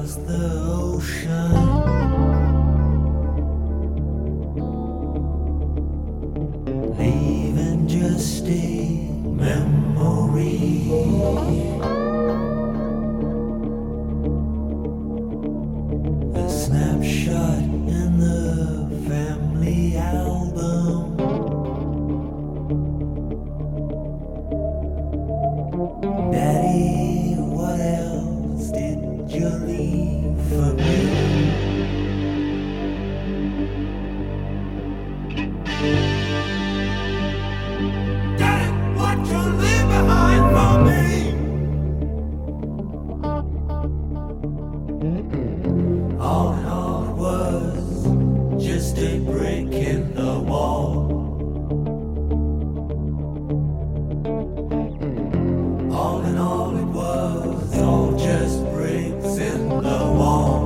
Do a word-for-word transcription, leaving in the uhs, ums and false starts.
across the ocean. Leaving just a memory. A snapshot in the family album. Daddy, what else did you leave for me? Daddy, what you leave behind for me? All in all it was just a brick in the wall. All in all it was all just bricks in the wall.